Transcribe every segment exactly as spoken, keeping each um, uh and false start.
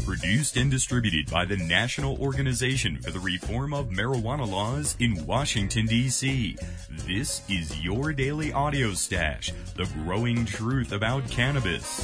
Produced and distributed by the National Organization for the Reform of Marijuana Laws in Washington, D C This is your daily audio stash, the growing truth about cannabis.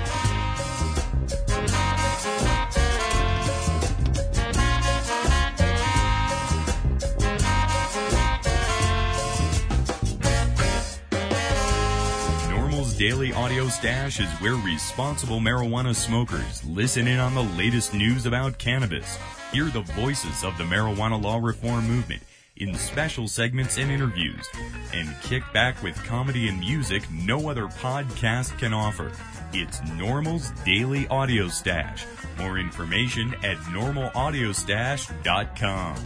Daily Audio Stash is where responsible marijuana smokers listen in on the latest news about cannabis, hear the voices of the marijuana law reform movement in special segments and interviews, and kick back with comedy and music no other podcast can offer. It's NORML's Daily Audio Stash. More information at normal audio stash dot com.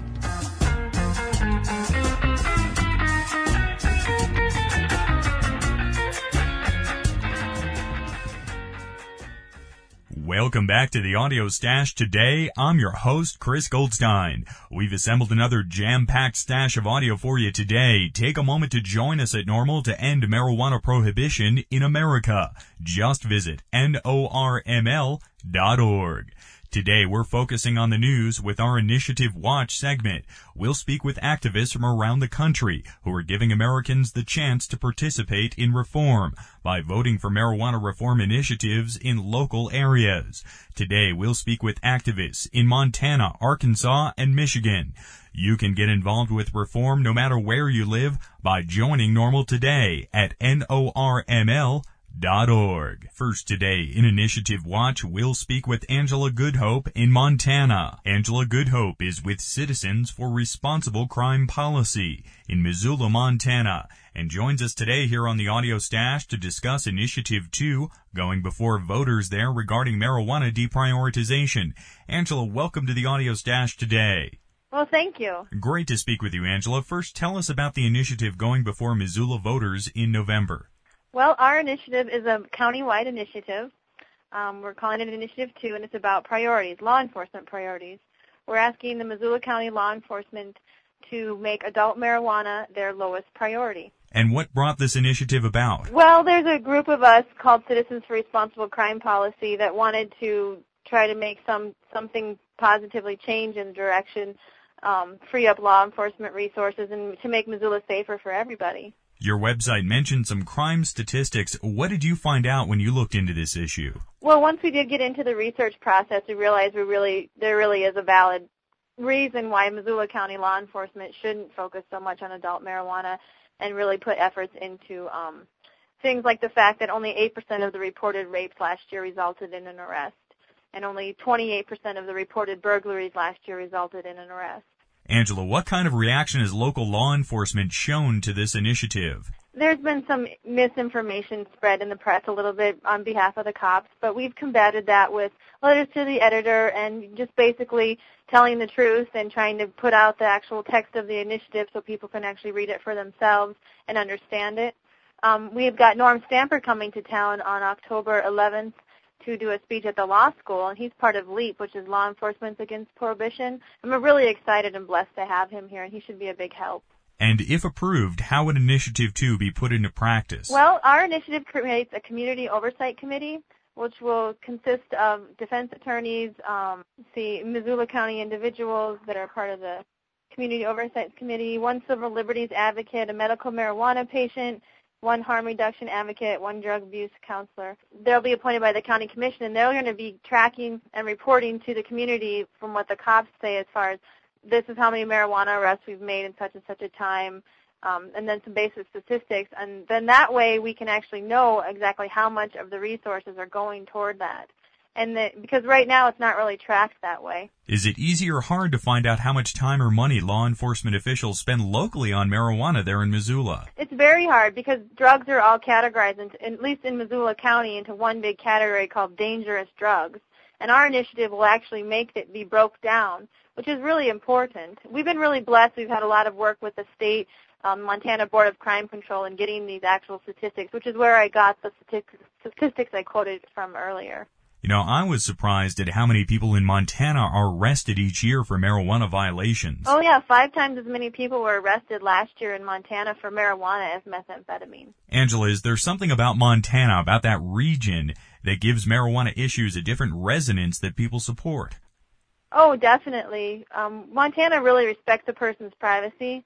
Welcome back to the Audio Stash. Today, I'm your host, Chris Goldstein. We've assembled another jam-packed stash of audio for you today. Take a moment to join us at NORML to end marijuana prohibition in America. Just visit N O R M L dot org. Today, we're focusing on the news with our Initiative Watch segment. We'll speak with activists from around the country who are giving Americans the chance to participate in reform by voting for marijuana reform initiatives in local areas. Today, we'll speak with activists in Montana, Arkansas, and Michigan. You can get involved with reform no matter where you live by joining NORML today at N O R M L dot org. First today in Initiative Watch, we'll speak with Angela Goodhope in Montana. Angela Goodhope is with Citizens for Responsible Crime Policy in Missoula, Montana, and joins us today here on the Audio Stash to discuss Initiative two, going before voters there regarding marijuana deprioritization. Angela, welcome to the Audio Stash today. Well, thank you. Great to speak with you, Angela. First, tell us about the initiative going before Missoula voters in November. Well, our initiative is a county-wide initiative. Um, we're calling it Initiative two, and it's about priorities, law enforcement priorities. We're asking the Missoula County law enforcement to make adult marijuana their lowest priority. And what brought this initiative about? Well, there's a group of us called Citizens for Responsible Crime Policy that wanted to try to make some something positively change in the direction, um, free up law enforcement resources, and to make Missoula safer for everybody. Your website mentioned some crime statistics. What did you find out when you looked into this issue? Well, once we did get into the research process, we realized we really there really is a valid reason why Missoula County law enforcement shouldn't focus so much on adult marijuana and really put efforts into um, things like the fact that only eight percent of the reported rapes last year resulted in an arrest, and only twenty-eight percent of the reported burglaries last year resulted in an arrest. Angela, what kind of reaction has local law enforcement shown to this initiative? There's been some misinformation spread in the press a little bit on behalf of the cops, but we've combated that with letters to the editor and just basically telling the truth and trying to put out the actual text of the initiative so people can actually read it for themselves and understand it. Um, we've got Norm Stamper coming to town on October eleventh to do a speech at the law school, and he's part of LEAP, which is Law Enforcement Against Prohibition. I'm really excited and blessed to have him here, and he should be a big help. And if approved, how would Initiative two be put into practice? Well, our initiative creates a community oversight committee, which will consist of defense attorneys, um, see Missoula County individuals that are part of the community oversight committee, one civil liberties advocate, a medical marijuana patient, one harm reduction advocate, one drug abuse counselor. They'll be appointed by the county commission, and they're going to be tracking and reporting to the community from what the cops say as far as this is how many marijuana arrests we've made in such and such a time, um, and then some basic statistics. And then that way we can actually know exactly how much of the resources are going toward that. And the, because right now it's not really tracked that way. Is it easy or hard to find out how much time or money law enforcement officials spend locally on marijuana there in Missoula? It's very hard because drugs are all categorized, into, at least in Missoula County, into one big category called dangerous drugs. And our initiative will actually make it be broke down, which is really important. We've been really blessed. We've had a lot of work with the state, um, Montana Board of Crime Control, in getting these actual statistics, which is where I got the statistics I quoted from earlier. You know, I was surprised at how many people in Montana are arrested each year for marijuana violations. Oh, yeah, five times as many people were arrested last year in Montana for marijuana as methamphetamine. Angela, is there something about Montana, about that region, that gives marijuana issues a different resonance that people support? Oh, definitely. Um, Montana really respects a person's privacy.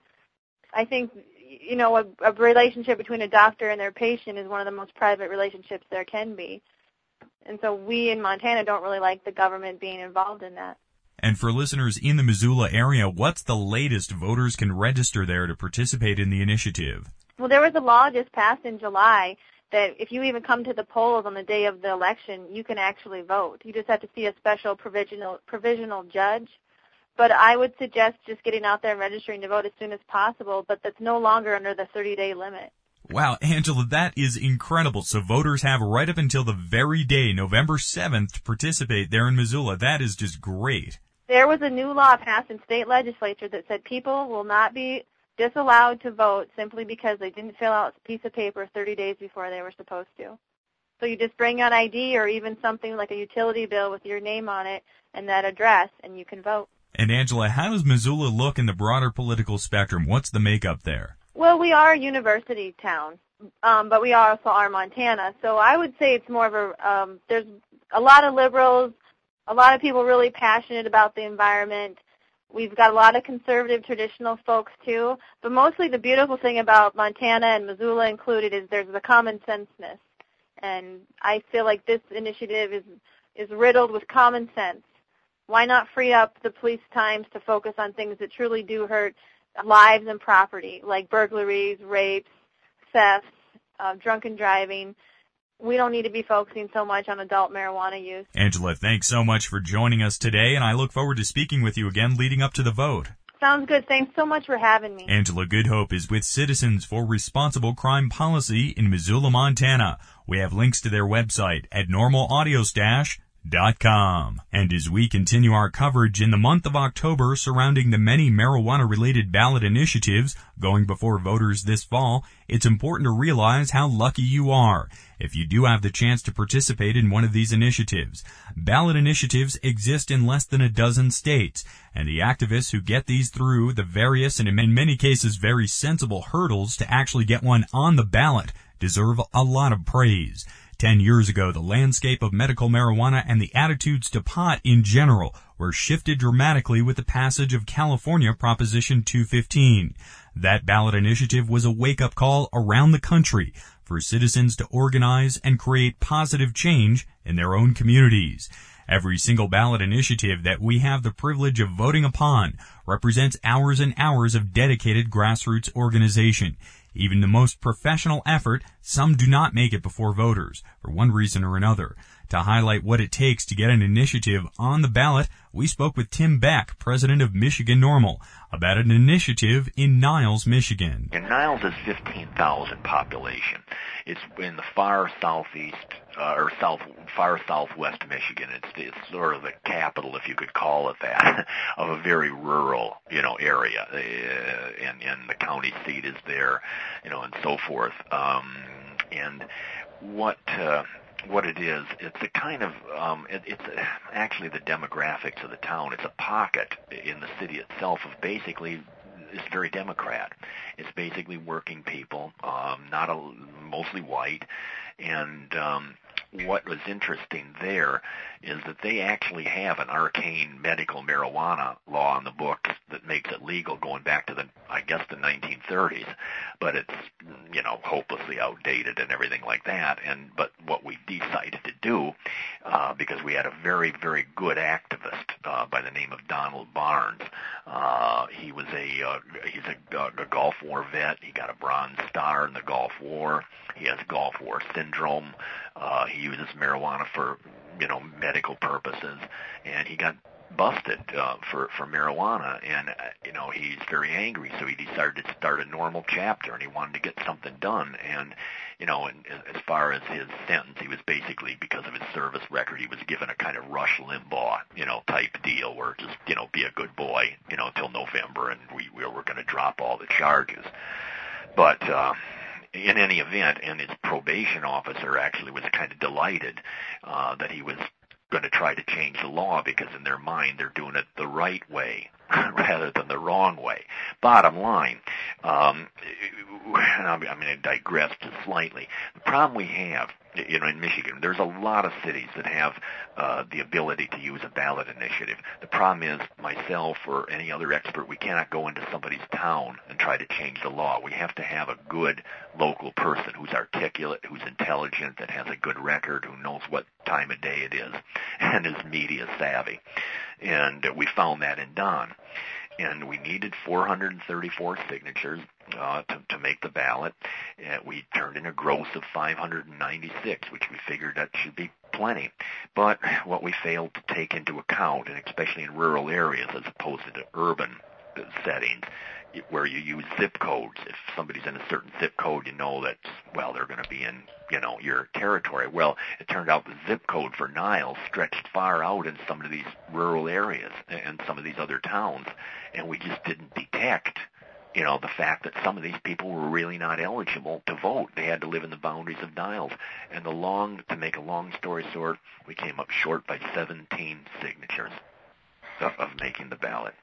I think, you know, a, a relationship between a doctor and their patient is one of the most private relationships there can be. And so we in Montana don't really like the government being involved in that. And for listeners in the Missoula area, what's the latest voters can register there to participate in the initiative? Well, there was a law just passed in July that if you even come to the polls on the day of the election, you can actually vote. You just have to see a special provisional provisional judge. But I would suggest just getting out there and registering to vote as soon as possible, but that's no longer under the thirty-day limit. Wow, Angela, that is incredible. So voters have right up until the very day, November seventh, to participate there in Missoula. That is just great. There was a new law passed in state legislature that said people will not be disallowed to vote simply because they didn't fill out a piece of paper thirty days before they were supposed to. So you just bring an I D or even something like a utility bill with your name on it and that address, and you can vote. And Angela, how does Missoula look in the broader political spectrum? What's the makeup there? Well, we are a university town, um, but we also are Montana. So I would say it's more of a, um, there's a lot of liberals, a lot of people really passionate about the environment. We've got a lot of conservative, traditional folks, too. But mostly the beautiful thing about Montana and Missoula included is there's the common senseness. And I feel like this initiative is is riddled with common sense. Why not free up the police times to focus on things that truly do hurt lives and property, like burglaries, rapes, thefts, uh, drunken driving? We don't need to be focusing so much on adult marijuana use. Angela, thanks so much for joining us today, and I look forward to speaking with you again leading up to the vote. Sounds good. Thanks so much for having me. Angela Goodhope is with Citizens for Responsible Crime Policy in Missoula, Montana. We have links to their website at normal audio stash dot com. And as we continue our coverage in the month of October surrounding the many marijuana-related ballot initiatives going before voters this fall, it's important to realize how lucky you are if you do have the chance to participate in one of these initiatives. Ballot initiatives exist in less than a dozen states, and the activists who get these through the various and in many cases very sensible hurdles to actually get one on the ballot deserve a lot of praise. Ten years ago, the landscape of medical marijuana and the attitudes to pot in general were shifted dramatically with the passage of California Proposition two fifteen. That ballot initiative was a wake-up call around the country for citizens to organize and create positive change in their own communities. Every single ballot initiative that we have the privilege of voting upon represents hours and hours of dedicated grassroots organization. Even the most professional effort, some do not make it before voters, for one reason or another. To highlight what it takes to get an initiative on the ballot, we spoke with Tim Beck, president of Michigan NORML, about an initiative in Niles, Michigan. And Niles is fifteen thousand population. It's in the far southeast, uh, or south, far southwest Michigan. It's, it's sort of the capital, if you could call it that, of a very rural, you know, area. Uh, and, and the county seat is there, you know, and so forth. Um, and what, uh, what it is, it's a kind of, um, it, it's actually the demographics of the town. It's a pocket in the city itself of basically, it's very Democrat. It's basically working people, um, not a, mostly white, and um, what was interesting there is that they actually have an arcane medical marijuana law on the books that makes it legal going back to the, I guess, the nineteen thirties, but it's, you know, hopelessly outdated and everything like that. And but what we decided to do, uh, because we had a very, very good activist uh, by the name of Donald Barnes. Uh, he was a uh, he's a, a Gulf War vet. He got a Bronze Star in the Gulf War. He has Gulf War syndrome. Uh, he uses marijuana for, you know, medical purposes, and he got busted uh, for for marijuana, and uh, you know, he's very angry, so he decided to start a NORML chapter, and he wanted to get something done. And you know, and as far as his sentence, he was basically, because of his service record, he was given a kind of Rush Limbaugh, you know, type deal, where just, you know, be a good boy, you know, until November, and we, we were going to drop all the charges. But uh, in any event, and his probation officer actually was kind of delighted uh, that he was going to try to change the law because in their mind they're doing it the right way rather than the wrong way. Bottom line, um, I'm going to digress just slightly. The problem we have, you know, in Michigan, there's a lot of cities that have uh, the ability to use a ballot initiative. The problem is, myself or any other expert, we cannot go into somebody's town and try to change the law. We have to have a good local person who's articulate, who's intelligent, that has a good record, who knows what time of day it is, and is media savvy. And uh, we found that in Don. And we needed four hundred thirty-four signatures uh, to, to make the ballot. And we turned in a gross of five hundred ninety-six, which we figured that should be plenty. But what we failed to take into account, and especially in rural areas as opposed to urban settings, where you use zip codes. If somebody's in a certain zip code, you know that, well, they're going to be in, you know, your territory. Well, it turned out the zip code for Niles stretched far out in some of these rural areas and some of these other towns, and we just didn't detect, you know, the fact that some of these people were really not eligible to vote. They had to live in the boundaries of Niles. And the long, to make a long story short, we came up short by seventeen signatures of, of making the ballot.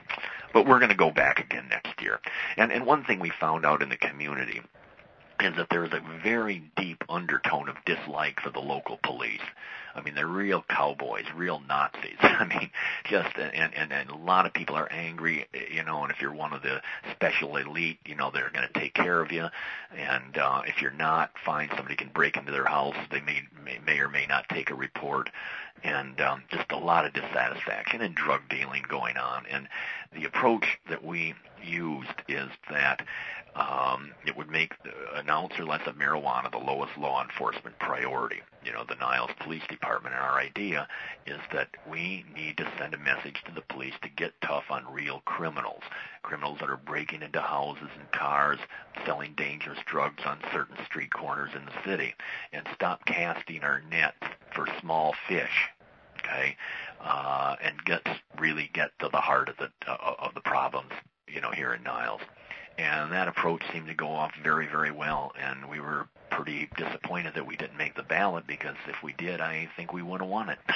But we're going to go back again next year. And, and one thing we found out in the community is that there's a very deep undertone of dislike for the local police. I mean, they're real cowboys, real Nazis. I mean, just, and, and, and a lot of people are angry, you know, and if you're one of the special elite, you know, they're going to take care of you. And uh, if you're not, fine, somebody can break into their house. They may, may, may or may not take a report. And um, just a lot of dissatisfaction and drug dealing going on. And the approach that we used is that um, it would make an ounce or less of marijuana the lowest law enforcement priority. You know, the Niles Police Department, and our idea is that we need to send a message to the police to get tough on real criminals, criminals that are breaking into houses and cars, selling dangerous drugs on certain street corners in the city, and stop casting our nets for small fish, okay, uh, and get really get to the heart of the uh, of the problems, you know, here in Niles. And that approach seemed to go off very, very well, and we were pretty disappointed that we didn't make the ballot, because if we did, I think we would have won it.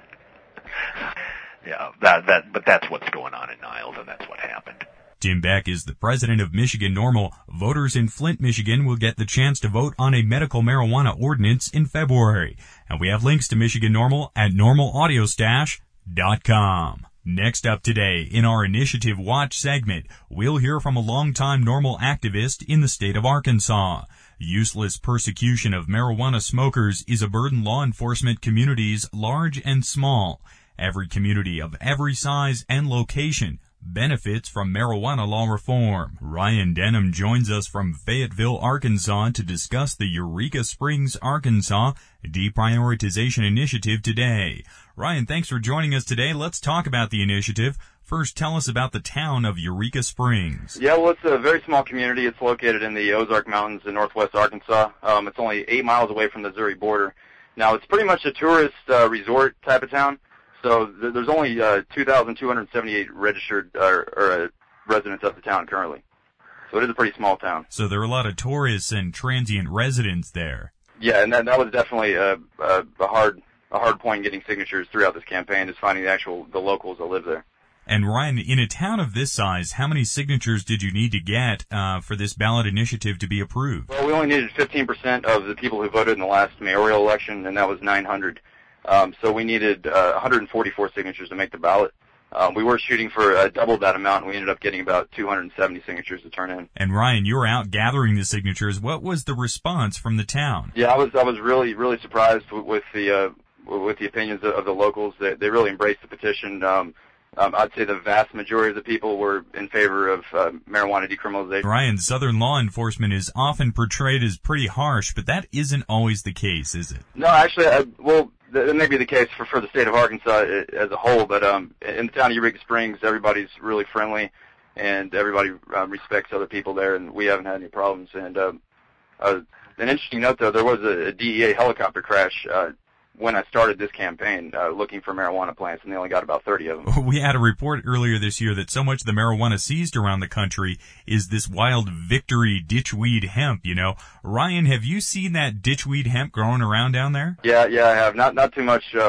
yeah, that that but that's what's going on in Niles, and that's what happened. Tim Beck is the president of Michigan NORML. Voters in Flint, Michigan will get the chance to vote on a medical marijuana ordinance in February. And we have links to Michigan NORML at normal audio stash dot com. Next up today, in our Initiative Watch segment, we'll hear from a longtime NORML activist in the state of Arkansas. Useless persecution of marijuana smokers is a burden law enforcement communities large and small. Every community of every size and location benefits from marijuana law reform. Ryan Denham joins us from Fayetteville, Arkansas to discuss the Eureka Springs, Arkansas Deprioritization Initiative today. Ryan, thanks for joining us today. Let's talk about the initiative. First, tell us about the town of Eureka Springs. Yeah, well, it's a very small community. It's located in the Ozark Mountains in northwest Arkansas. Um, it's only eight miles away from the Missouri border. Now, it's pretty much a tourist uh, resort type of town. So th- there's only uh, two thousand two hundred seventy-eight registered uh, or uh, residents of the town currently. So it is a pretty small town. So there are a lot of tourists and transient residents there. Yeah, and that, that was definitely a, a, a hard a hard point in getting signatures throughout this campaign, is finding the actual the locals that live there. And Ryan, in a town of this size, how many signatures did you need to get uh, for this ballot initiative to be approved? Well, we only needed fifteen percent of the people who voted in the last mayoral election, and that was nine hundred. Um, so we needed uh, one hundred forty-four signatures to make the ballot. Um, we were shooting for uh, double that amount, and we ended up getting about two hundred seventy signatures to turn in. And Ryan, you were out gathering the signatures. What was the response from the town? Yeah, I was I was really really surprised with, with the uh, with the opinions of, of the locals. They, they really embraced the petition. Um, Um, I'd say the vast majority of the people were in favor of uh, marijuana decriminalization. Ryan, Southern law enforcement is often portrayed as pretty harsh, but that isn't always the case, is it? No, actually, I, well, that may be the case for, for the state of Arkansas as a whole, but um, in the town of Eureka Springs, everybody's really friendly, and everybody um, respects other people there, and we haven't had any problems. And uh, uh, an interesting note, though, there was a, a D E A helicopter crash uh, when I started this campaign, uh, looking for marijuana plants, and they only got about thirty of them. We had a report earlier this year that so much of the marijuana seized around the country is this wild victory ditchweed hemp, you know. Ryan, have you seen that ditchweed hemp growing around down there? Yeah, yeah, I have. Not not too much uh,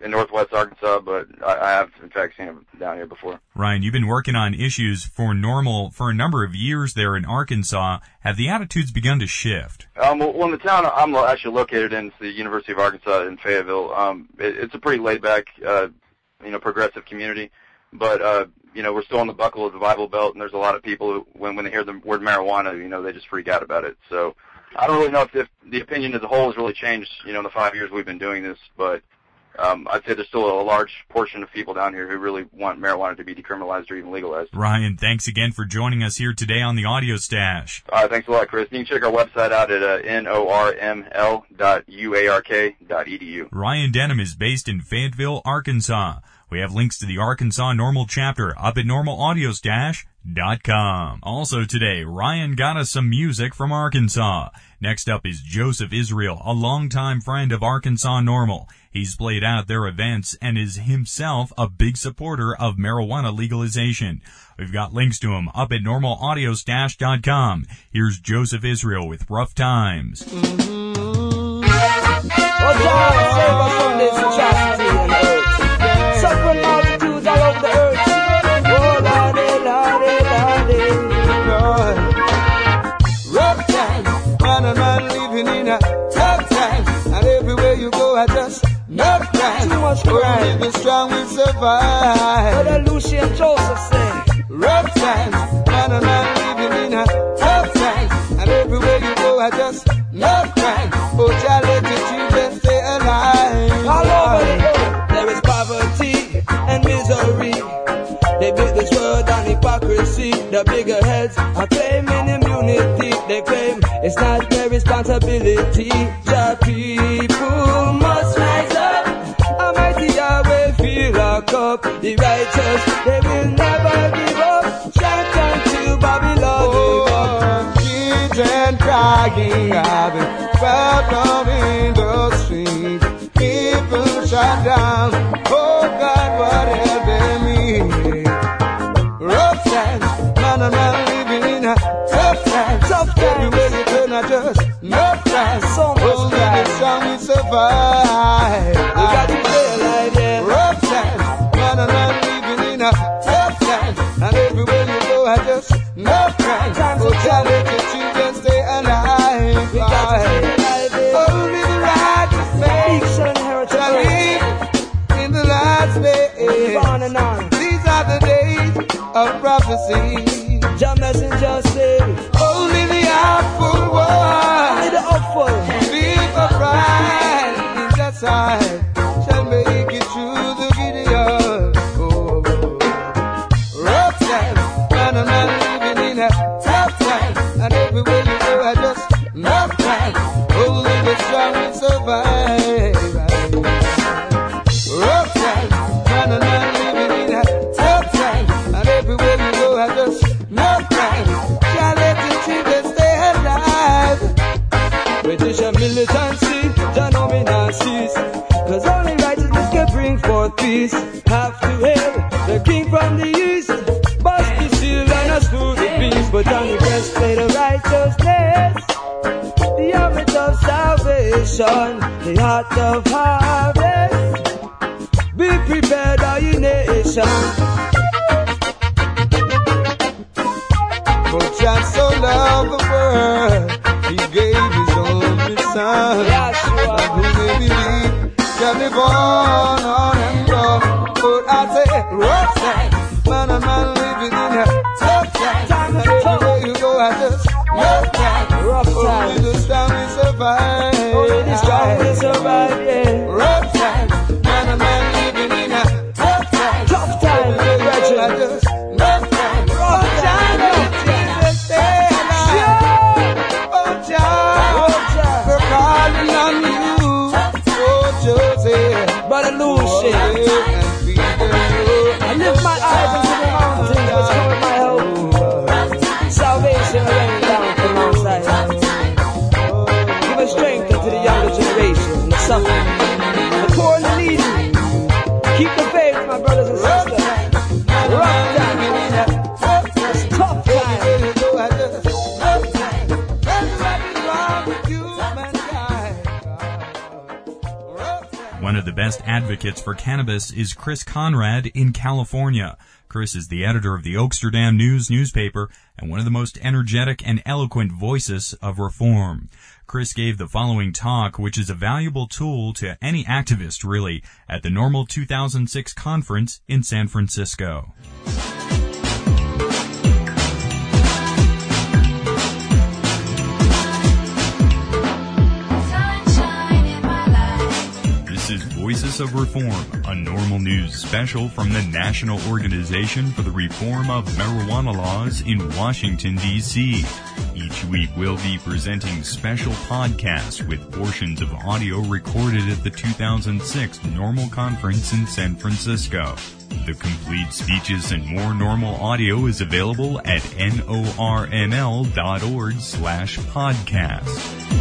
in Northwest Arkansas, but I, I have in fact seen them down here before. Ryan, you've been working on issues for Normal for a number of years there in Arkansas. Have the attitudes begun to shift? Um, well, in the town I'm lo- actually located in, it's the University of Arkansas in Fayetteville. Um, it, it's a pretty laid-back, uh, you know, progressive community, but uh, you know, we're still on the buckle of the Bible Belt, and there's a lot of people who, when when they hear the word marijuana, you know, they just freak out about it. So I don't really know if the, the opinion as a whole has really changed, you know, in the five years we've been doing this, but um, I'd say there's still a large portion of people down here who really want marijuana to be decriminalized or even legalized. Ryan, thanks again for joining us here today on the Audio Stash. All right, thanks a lot, Chris. You can check our website out at uh, norml dot u a r k dot e d u. Ryan Denham is based in Fayetteville, Arkansas. We have links to the Arkansas Normal chapter up at normal audio stash dot com. Also today, Ryan got us some music from Arkansas. Next up is Joseph Israel, a longtime friend of Arkansas Normal. He's played out their events and is himself a big supporter of marijuana legalization. We've got links to him up at normal audio stash dot com. Here's Joseph Israel with Rough Times. Mm-hmm. Oh, God, save us from this atrocity and hurt. Suffering multitudes all over the earth. Oh, Lordy, Lordy, Lordy, Lord. Rough times, man and man living in a tough time. And everywhere you go, I just enough crime. Too much crime. Living strong, we survive. Brother Lucy and Joseph say, rough times, man and man living in a tough time. And everywhere you go, I just enough crime. Oh, child, let your children stay alive. All over the world, there is poverty and misery. They build this world on hypocrisy. The bigger heads are claiming immunity. They claim it's not their responsibility. The people must rise up. Almighty Yahweh, fill our cup. The righteous, they will never give up. Shout until Babylon give up. Children crying, having found in the streets. People shut down. Oh God, what help them me? Rough times, man and man living in a tough time. Tough time. Everywhere you turn, I just enough time. So much time. Strong we survive. We got to stay alive, yeah. Rough times, man and man living in a tough time. And everywhere you go, I just enough time. Time to tell it to children stay alive. We got to stay alive, yeah. Only the righteous man shall live in the last days. On and on. These are the days of prophecy. Your messenger said, only the hopeful one, only the hopeful, live upright in that side, shall make it through the Gideon. Oh, rough time, man and man living in a tough time, and everywhere you go, I just enough time. Only the strong will survive. Rough time, man and man living in a tough time, and everywhere you go, I just enough time. Can't let the children stay alive. British militancy, John Ominancies, cause only righteousness can bring forth peace. Have to hail the king from the east, bust the seal and us through the peace. But on the breastplate of righteousness, the helmet of salvation, the heart of harvest. Be prepared, all you nation. For God so loved the world, He gave His only Son. That who may believe shall be born on and on. But I say, rough time, man and man living in a tough time. Time and everywhere you go, I just rough time. Rough time. Only the strong will survive. Only the strong will survive, yeah. Rough time, man and man living in a tough time. Tough time, everywhere I just rough time. Rough time, Jesus stay alive. Oh, Jah, we're calling on you. Oh, Joseph, Brother Lucy. I lift my eyes into the mountains, which come with my help. Salvation raining down from outside. Give us strength into the younger generation, the suffering, the poor and the needy. Keep the faith, my brothers and sisters. Rough time, it's tough time. One of the best advocates for cannabis is Chris Conrad in California. Chris is the editor of the Oaksterdam News newspaper and one of the most energetic and eloquent voices of reform. Chris gave the following talk, which is a valuable tool to any activist, really, at the NORML two thousand six conference in San Francisco. This is Voices of Reform, a NORML News special from the National Organization for the Reform of Marijuana Laws in Washington, D C Each week we'll be presenting special podcasts with portions of audio recorded at the two thousand six NORML Conference in San Francisco. The complete speeches and more NORML audio is available at norml dot org slash podcast.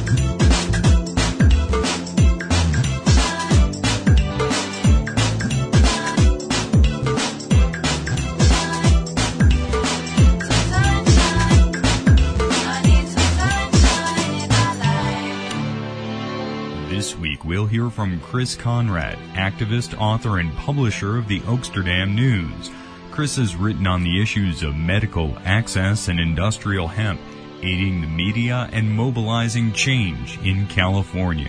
This week, we'll hear from Chris Conrad, activist, author, and publisher of the Oaksterdam News. Chris has written on the issues of medical access and industrial hemp, aiding the media and mobilizing change in California.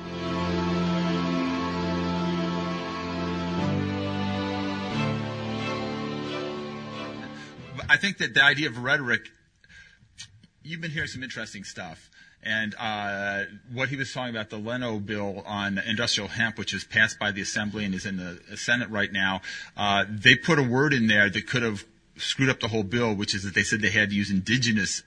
I think that the idea of rhetoric, you've been hearing some interesting stuff. And uh, what he was talking about, the Leno bill on industrial hemp, which is passed by the Assembly and is in the Senate right now, uh, they put a word in there that could have screwed up the whole bill, which is that they said they had to use indigenous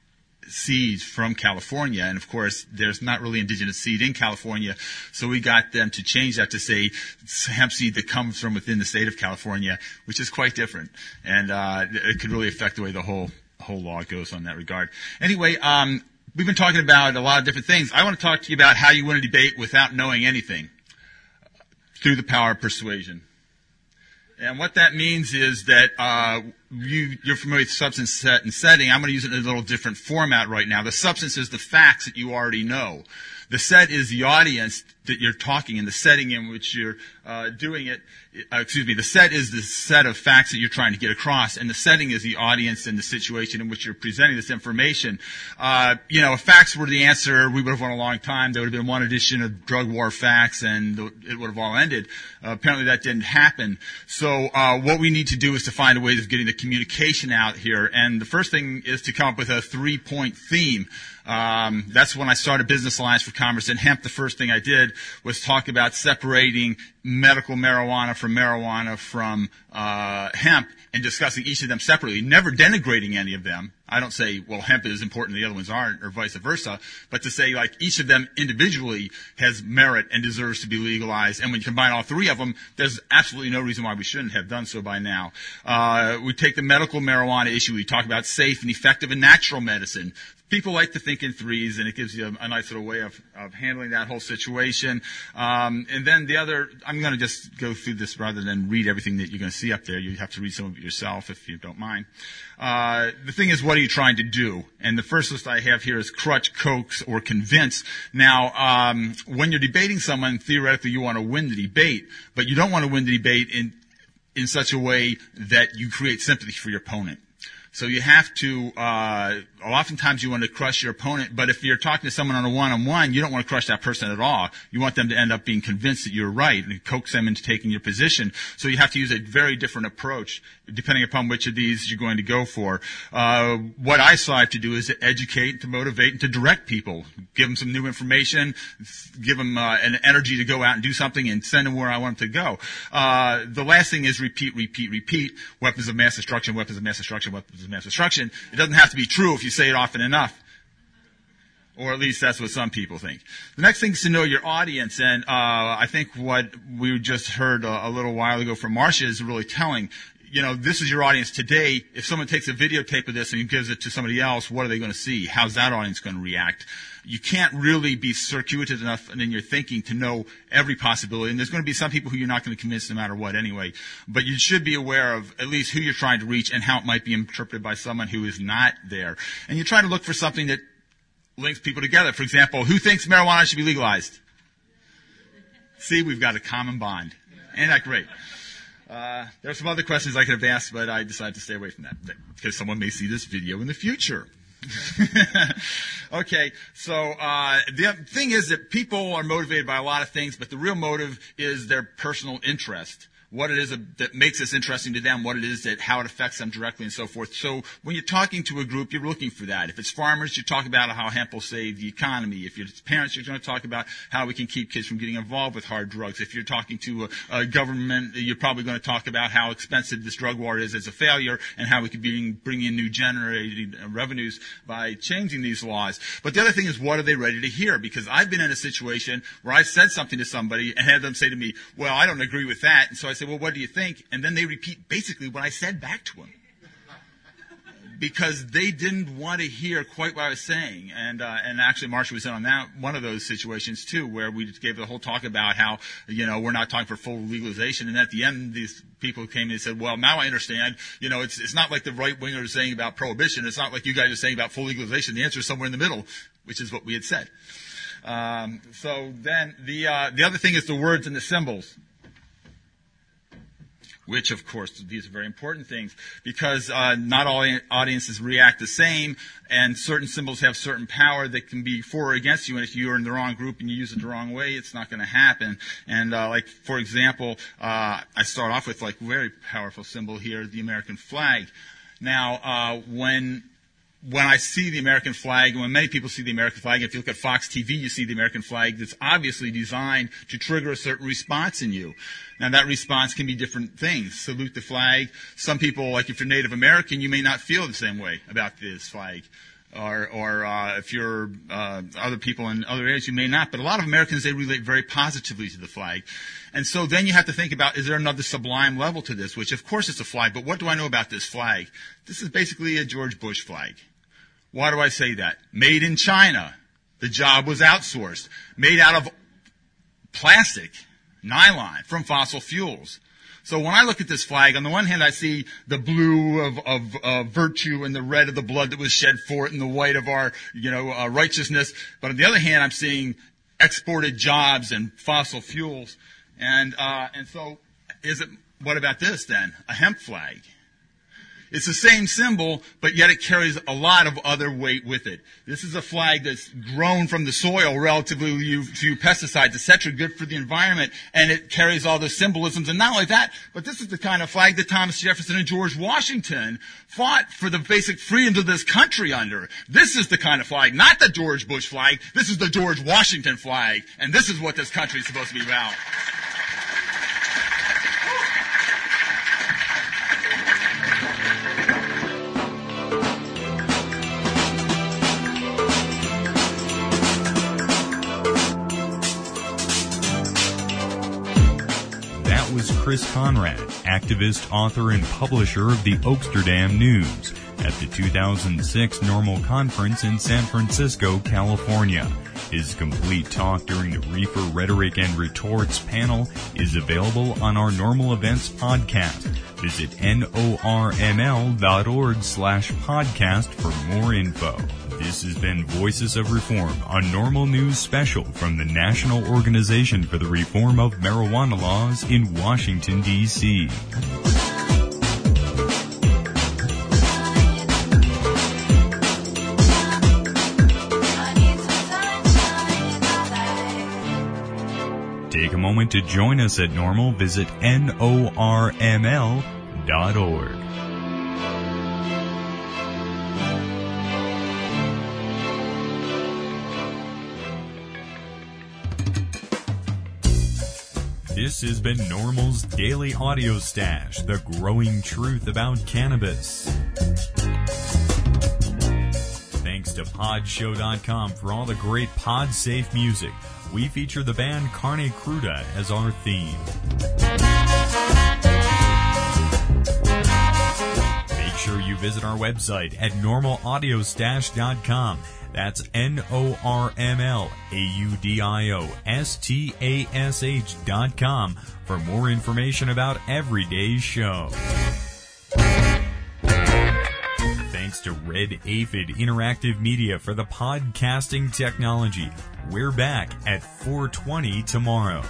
seeds from California. And, of course, there's not really indigenous seed in California, so we got them to change that to say hemp seed that comes from within the state of California, which is quite different. And uh, it could really affect the way the whole whole law goes on that regard. Anyway, um we've been talking about a lot of different things. I want to talk to you about how you win a debate without knowing anything through the power of persuasion. And what that means is that uh, you, you're familiar with substance, set, and setting. I'm going to use it in a little different format right now. The substance is the facts that you already know. The set is the audience that you're talking in, the setting in which you're uh, doing it. Uh, excuse me, the set is the set of facts that you're trying to get across, and the setting is the audience and the situation in which you're presenting this information. Uh, you know, if facts were the answer, we would have won a long time. There would have been one edition of Drug War Facts, and it would have all ended. Uh, apparently that didn't happen. So uh, what we need to do is to find a way of getting the communication out here, and the first thing is to come up with a three-point theme. Um, that's when I started Business Alliance for Commerce and Hemp. The first thing I did was talk about separating medical marijuana from marijuana from uh, hemp and discussing each of them separately, never denigrating any of them. I don't say, well, hemp is important, the other ones aren't, or vice versa, but to say, like, each of them individually has merit and deserves to be legalized. And when you combine all three of them, there's absolutely no reason why we shouldn't have done so by now. Uh, we take the medical marijuana issue. We talk about safe and effective and natural medicine. People like to think in threes, and it gives you a, a nice little way of, of handling that whole situation. Um, and then the other, I'm going to just go through this rather than read everything that you're going to see up there. You have to read some of it yourself if you don't mind. Uh, the thing is, what are you trying to do? And the first list I have here is crutch, coax, or convince. Now, um, when you're debating someone, theoretically you want to win the debate, but you don't want to win the debate in, in such a way that you create sympathy for your opponent. So you have to, uh, oftentimes you want to crush your opponent, but if you're talking to someone on a one-on-one, you don't want to crush that person at all. You want them to end up being convinced that you're right and coax them into taking your position. So you have to use a very different approach depending upon which of these you're going to go for. Uh, what I strive to do is to educate, to motivate, and to direct people. Give them some new information, give them uh, an energy to go out and do something, and send them where I want them to go. Uh, the last thing is repeat, repeat, repeat. Weapons of mass destruction, weapons of mass destruction, weapons of mass destruction. It doesn't have to be true if you say it often enough. Or at least that's what some people think. The next thing is to know your audience, and uh, I think what we just heard a, a little while ago from Marcia is really telling. You know, this is your audience today. If someone takes a videotape of this and gives it to somebody else, what are they going to see? How's that audience going to react? You can't really be circuitous enough in your thinking to know every possibility. And there's going to be some people who you're not going to convince no matter what anyway. But you should be aware of at least who you're trying to reach and how it might be interpreted by someone who is not there. And you try to look for something that links people together. For example, who thinks marijuana should be legalized? See, we've got a common bond. Ain't that great? Uh, there are some other questions I could have asked, but I decided to stay away from that because someone may see this video in the future. Okay, so uh, the thing is that people are motivated by a lot of things, but the real motive is their personal interest. What it is that makes this interesting to them, what it is that, how it affects them directly and so forth. So when you're talking to a group, you're looking for that. If it's farmers, you talk about how hemp will save the economy. If it's parents, you're going to talk about how we can keep kids from getting involved with hard drugs. If you're talking to a, a government, you're probably going to talk about how expensive this drug war is as a failure and how we could be, bring in new generated revenues by changing these laws. But the other thing is, what are they ready to hear? Because I've been in a situation where I've said something to somebody and had them say to me, well, I don't agree with that. And so I say, well, what do you think? And then they repeat basically what I said back to them. Because they didn't want to hear quite what I was saying. And uh, and actually Marsha was in on that, one of those situations too, where we gave the whole talk about how, you know, we're not talking for full legalization. And at the end, these people came in and said, well, now I understand. You know, it's it's not like the right-wingers are saying about prohibition. It's not like you guys are saying about full legalization. The answer is somewhere in the middle, which is what we had said. Um, so then the uh, the other thing is the words and the symbols. Which, of course, these are very important things because uh, not all audiences react the same, and certain symbols have certain power that can be for or against you. And if you're in the wrong group and you use it the wrong way, it's not going to happen. And uh, like, for example, uh, I start off with like very powerful symbol here, the American flag. Now, uh, when When I see the American flag, and when many people see the American flag, if you look at Fox T V, you see the American flag that's obviously designed to trigger a certain response in you. Now, that response can be different things. Salute the flag. Some people, like if you're Native American, you may not feel the same way about this flag. Or, or uh, if you're uh, other people in other areas, you may not. But a lot of Americans, they relate very positively to the flag. And so then you have to think about, is there another sublime level to this? Which, of course, it's a flag. But what do I know about this flag? This is basically a George Bush flag. Why do I say that? Made in China. The job was outsourced. Made out of plastic, nylon, from fossil fuels. So when I look at this flag, on the one hand, I see the blue of, of uh, virtue and the red of the blood that was shed for it and the white of our, you know, uh, righteousness. But on the other hand, I'm seeing exported jobs and fossil fuels. And, uh, and so is it, what about this then? A hemp flag. It's the same symbol, but yet it carries a lot of other weight with it. This is a flag that's grown from the soil relatively to pesticides, et cetera, good for the environment, and it carries all the symbolisms. And not only that, but this is the kind of flag that Thomas Jefferson and George Washington fought for the basic freedoms of this country under. This is the kind of flag, not the George Bush flag. This is the George Washington flag, and this is what this country is supposed to be about. Was Chris Conrad, activist, author, and publisher of the Oaksterdam News at the two thousand six Normal Conference in San Francisco, California. His complete talk during the Reefer Rhetoric and Retorts panel is available on our Normal Events podcast. Visit norml.org slash podcast for more info. This has been Voices of Reform, a Normal News special from the National Organization for the Reform of Marijuana Laws in Washington, D C Take a moment to join us at Normal. Visit N O R M L dot org. This has been Normal's Daily Audio Stash, the growing truth about cannabis. Thanks to pod show dot com for all the great pod-safe music. We feature the band Carne Cruda as our theme. Make sure you visit our website at normal audio stash dot com. That's N O R M L A U D I O S T A S H dot com for more information about every day's show. Thanks to Red Aphid Interactive Media for the podcasting technology. We're back at four twenty tomorrow.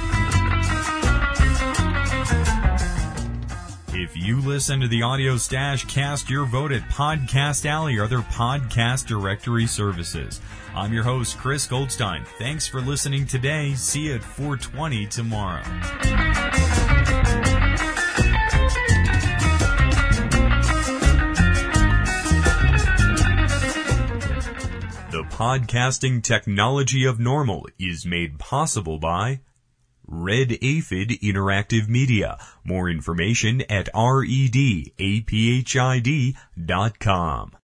If you listen to the Audio Stash, cast your vote at Podcast Alley or other podcast directory services. I'm your host, Chris Goldstein. Thanks for listening today. See you at four twenty tomorrow. The podcasting technology of normal is made possible by Red Aphid Interactive Media. More information at redaphid dot com.